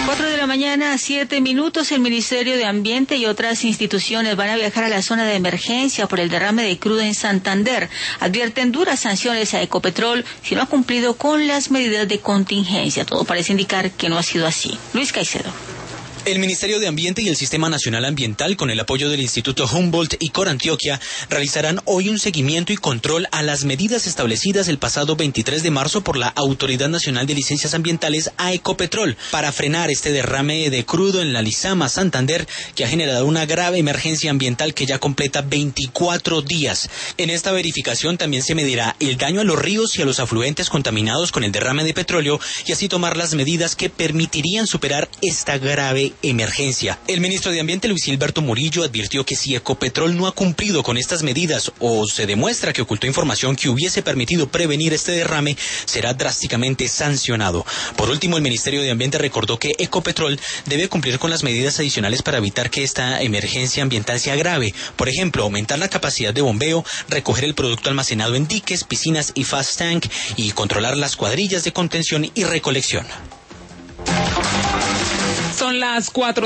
4 de la mañana, 7 minutos. El Ministerio de Ambiente y otras instituciones van a viajar a la zona de emergencia por el derrame de crudo en Santander. Advierten duras sanciones a Ecopetrol si no ha cumplido con las medidas de contingencia. Todo parece indicar que no ha sido así. Luis Caicedo. El Ministerio de Ambiente y el Sistema Nacional Ambiental, con el apoyo del Instituto Humboldt y Corantioquia, realizarán hoy un seguimiento y control a las medidas establecidas el pasado 23 de marzo por la Autoridad Nacional de Licencias Ambientales a Ecopetrol para frenar este derrame de crudo en la Lizama, Santander, que ha generado una grave emergencia ambiental que ya completa 24 días. En esta verificación también se medirá el daño a los ríos y a los afluentes contaminados con el derrame de petróleo y así tomar las medidas que permitirían superar esta grave emergencia. El ministro de Ambiente, Luis Gilberto Murillo, advirtió que si Ecopetrol no ha cumplido con estas medidas o se demuestra que ocultó información que hubiese permitido prevenir este derrame, será drásticamente sancionado. Por último, el Ministerio de Ambiente recordó que Ecopetrol debe cumplir con las medidas adicionales para evitar que esta emergencia ambiental se agrave. Por ejemplo, aumentar la capacidad de bombeo, recoger el producto almacenado en diques, piscinas y fast tank y controlar las cuadrillas de contención y recolección. Son las 4.